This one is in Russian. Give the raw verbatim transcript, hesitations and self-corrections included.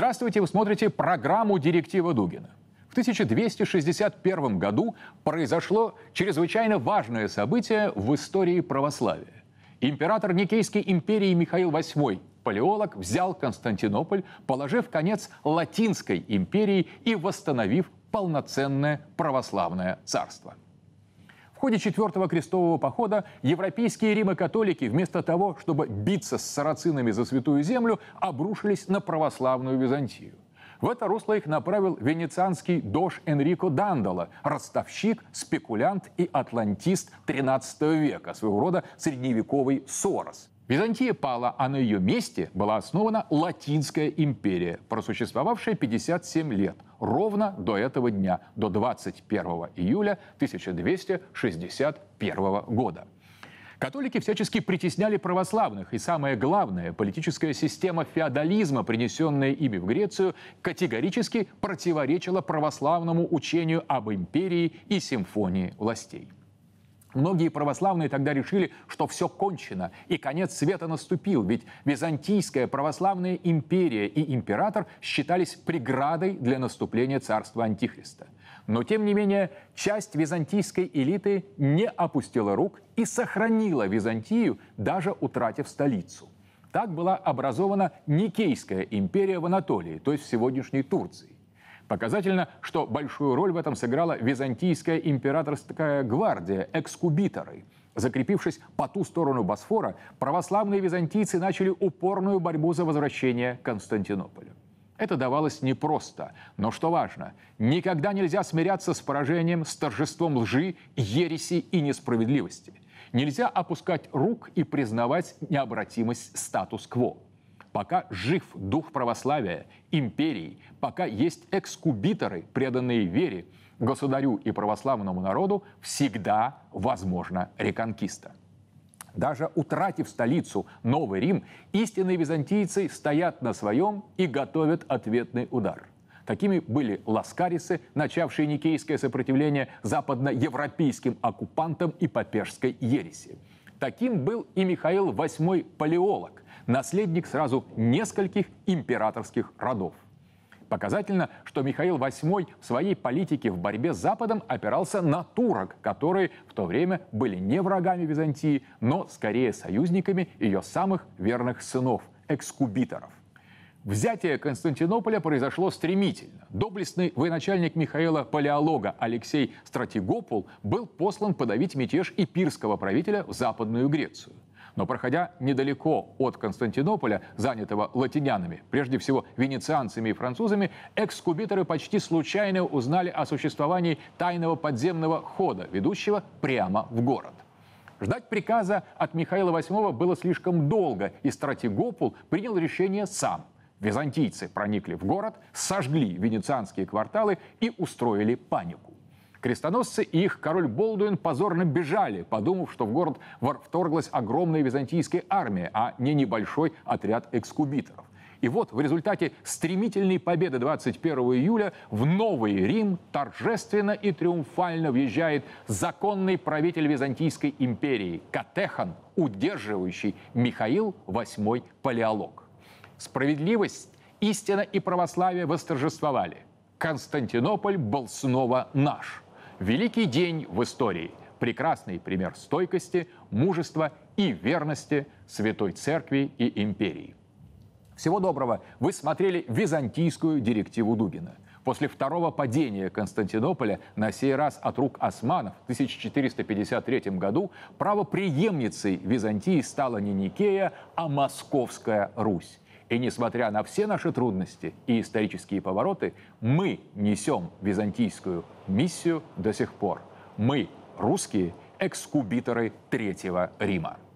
Здравствуйте, вы смотрите программу «Директива Дугина». В тысяча двести шестьдесят первом году произошло чрезвычайно важное событие в истории православия. Император Никейской империи Михаил восьмой, палеолог, взял Константинополь, положив конец Латинской империи и восстановив полноценное православное царство. В ходе Четвертого крестового похода европейские римокатолики вместо того, чтобы биться с сарацинами за Святую Землю, обрушились на православную Византию. В это русло их направил венецианский дож Энрико Дандало, ростовщик, спекулянт и атлантист тринадцатого века, своего рода средневековый Сорос. Византия пала, а на ее месте была основана Латинская империя, просуществовавшая пятьдесят семь лет, ровно до этого дня, до двадцать первого июля тысяча двести шестьдесят первого года. Католики всячески притесняли православных, и самое главное, политическая система феодализма, принесенная ими в Грецию, категорически противоречила православному учению об империи и симфонии властей. Многие православные тогда решили, что все кончено, и конец света наступил, ведь Византийская православная империя и император считались преградой для наступления царства Антихриста. Но, тем не менее, часть византийской элиты не опустила рук и сохранила Византию, даже утратив столицу. Так была образована Никейская империя в Анатолии, то есть в сегодняшней Турции. Показательно, что большую роль в этом сыграла византийская императорская гвардия, экскубиторы. Закрепившись по ту сторону Босфора, православные византийцы начали упорную борьбу за возвращение к Константинополю. Это давалось непросто, но, что важно, никогда нельзя смиряться с поражением, с торжеством лжи, ереси и несправедливости. Нельзя опускать рук и признавать необратимость статус-кво. Пока жив дух православия, империи, пока есть экскубиторы, преданные вере, государю и православному народу, всегда возможна реконкиста. Даже утратив столицу, Новый Рим, истинные византийцы стоят на своем и готовят ответный удар. Такими были ласкарисы, начавшие никейское сопротивление западноевропейским оккупантам и папежской ереси. Таким был и Михаил восьмой палеолог, наследник сразу нескольких императорских родов. Показательно, что Михаил восьмой в своей политике в борьбе с Западом опирался на турок, которые в то время были не врагами Византии, но скорее союзниками ее самых верных сынов, экскубиторов. Взятие Константинополя произошло стремительно. Доблестный военачальник Михаила Палеолога Алексей Стратигопул был послан подавить мятеж эпирского правителя в Западную Грецию. Но, проходя недалеко от Константинополя, занятого латинянами, прежде всего венецианцами и французами, экскубиторы почти случайно узнали о существовании тайного подземного хода, ведущего прямо в город. Ждать приказа от Михаила восьмого было слишком долго, и Стратигопул принял решение сам. Византийцы проникли в город, сожгли венецианские кварталы и устроили панику. Крестоносцы и их король Болдуин позорно бежали, подумав, что в город вторглась огромная византийская армия, а не небольшой отряд экскубиторов. И вот в результате стремительной победы двадцать первого июля в Новый Рим торжественно и триумфально въезжает законный правитель Византийской империи, катехан, удерживающий Михаил восьмой палеолог. Справедливость, истина и православие восторжествовали. Константинополь был снова наш. Великий день в истории. Прекрасный пример стойкости, мужества и верности Святой Церкви и империи. Всего доброго. Вы смотрели византийскую директиву Дугина. После второго падения Константинополя, на сей раз от рук османов, в тысяча четыреста пятьдесят третьем году правопреемницей Византии стала не Никея, а Московская Русь. И несмотря на все наши трудности и исторические повороты, мы несем византийскую миссию до сих пор. Мы, русские, экскубиторы Третьего Рима.